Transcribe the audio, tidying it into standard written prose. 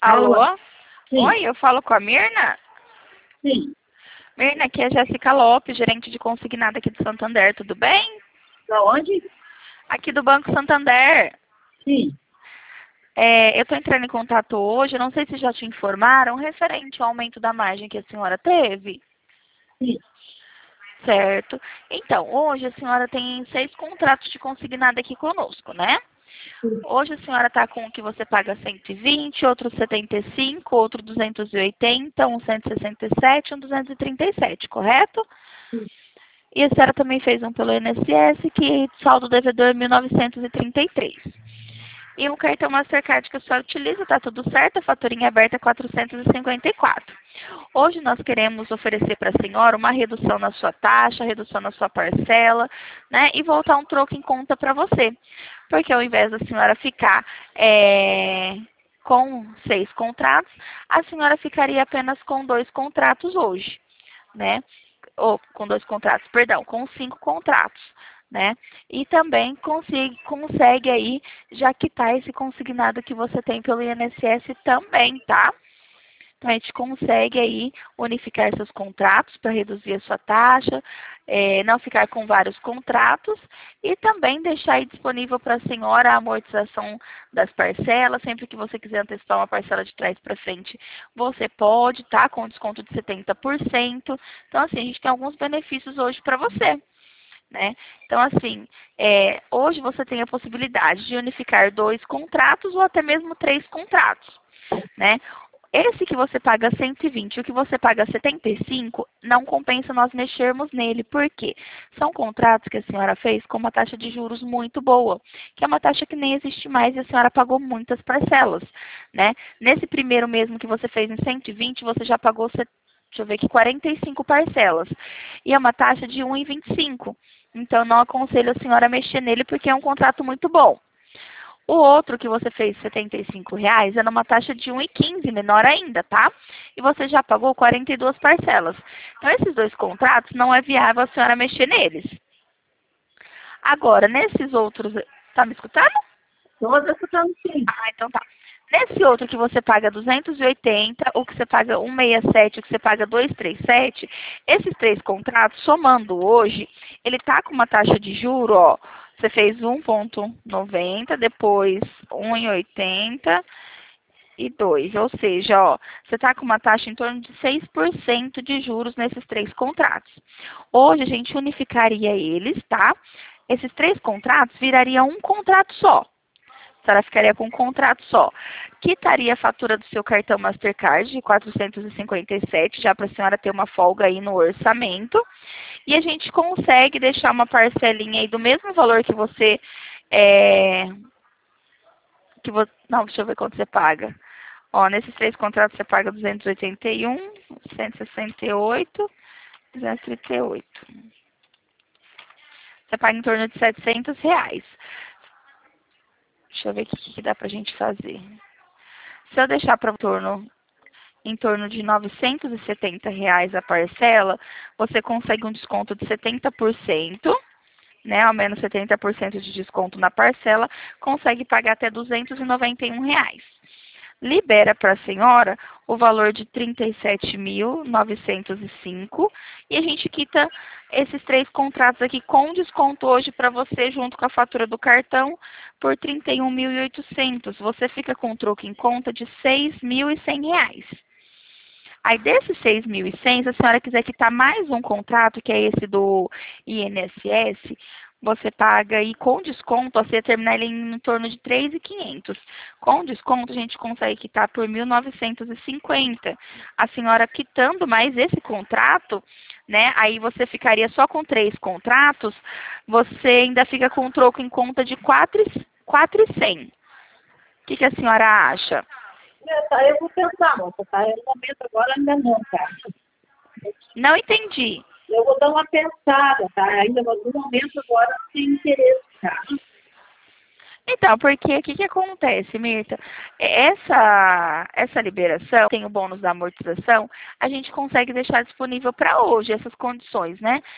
Alô? Alô? Sim, Oi, eu falo com a Mirna? sim. Mirna, aqui é a Jéssica Lopes, gerente de consignado aqui do Santander, tudo bem? Da onde? Aqui do Banco Santander. Sim, Eu estou entrando em contato hoje, não sei se já te informaram, referente ao aumento da margem que a senhora teve, sim, certo? Então, hoje a senhora tem 6 contratos de consignado aqui conosco, né? sim. Hoje a senhora está com o que você paga 120, outro 75, outro 280, um 167, um 237, correto? Sim. E a senhora também fez um pelo INSS, que saldo devedor é 1.933. E um cartão Mastercard que a senhora utiliza, está tudo certo, a faturinha aberta é 454. Hoje nós queremos oferecer para a senhora uma redução na sua taxa, redução na sua parcela, né? E voltar um troco em conta para você. Porque ao invés da senhora ficar com 6 contratos, a senhora ficaria apenas com 2 contratos hoje, né? Ou com 2 contratos, perdão, com 5 contratos, né? E também consegue aí já quitar esse consignado que você tem pelo INSS também, tá? Então, a gente consegue aí unificar seus contratos para reduzir a sua taxa, não ficar com vários contratos e também deixar aí disponível para a senhora a amortização das parcelas. Sempre que você quiser antecipar uma parcela de trás para frente, você pode, tá? Com desconto de 70%. Então, assim, a gente tem alguns benefícios hoje para você. Né? Então, assim, hoje você tem a possibilidade de unificar 2 contratos ou até mesmo 3 contratos, né? Esse que você paga 120 e o que você paga 75, não compensa nós mexermos nele. Por quê? São contratos que a senhora fez com uma taxa de juros muito boa, que é uma taxa que nem existe mais e a senhora pagou muitas parcelas, né? Nesse primeiro mesmo que você fez em 120, você já pagou, deixa eu ver aqui, 45 parcelas. E é uma taxa de 1,25. Então, não aconselho a senhora a mexer nele porque é um contrato muito bom. O outro que você fez R$ 75 é numa taxa de 1,15, menor ainda, tá? E você já pagou 42 parcelas. Então, esses 2 contratos não é viável a senhora mexer neles. Agora, nesses outros... Tá me escutando? Estou escutando sim. Ah, então tá. Nesse outro que você paga 280, o que você paga 167, o que você paga 237, esses 3 contratos, somando hoje, ele tá com uma taxa de juro, ó, você fez 1,90, depois 1,80 e 2, ou seja, ó, você tá com uma taxa em torno de 6% de juros nesses 3 contratos. Hoje a gente unificaria eles, tá? Esses 3 contratos virariam um contrato só. A senhora ficaria com um contrato só. Quitaria a fatura do seu cartão Mastercard de 457, já para a senhora ter uma folga aí no orçamento. E a gente consegue deixar uma parcelinha aí do mesmo valor que você... não, deixa eu ver quanto você paga. Ó, nesses 3 contratos você paga 281, 168, 238. Você paga em torno de R$ 700. Deixa eu ver o que dá pra gente fazer. Se eu deixar para em torno de R$ 970 a parcela, você consegue um desconto de 70%, né? Ao menos 70% de desconto na parcela, consegue pagar até R$ 291. Libera para a senhora o valor de R$ 37.905 e a gente quita esses 3 contratos aqui com desconto hoje para você, junto com a fatura do cartão, por R$ 31.800. Você fica com um troco em conta de R$ 6.100. Aí, desses 6.100, se a senhora quiser quitar mais um contrato, que é esse do INSS, você paga aí com desconto, você terminar ele em torno de 3.500. Com desconto, a gente consegue quitar por 1.950. A senhora quitando mais esse contrato, né? Aí você ficaria só com 3 contratos, você ainda fica com um troco em conta de 4.100. O que a senhora acha? Tá, eu vou pensar, moça, tá? No momento agora ainda não, tá? Não entendi. Eu vou dar uma pensada, tá? Ainda no momento agora não tenho interesse, tá? Então, porque o que acontece, Mirta? Essa liberação, tem o bônus da amortização, a gente consegue deixar disponível para hoje essas condições, né?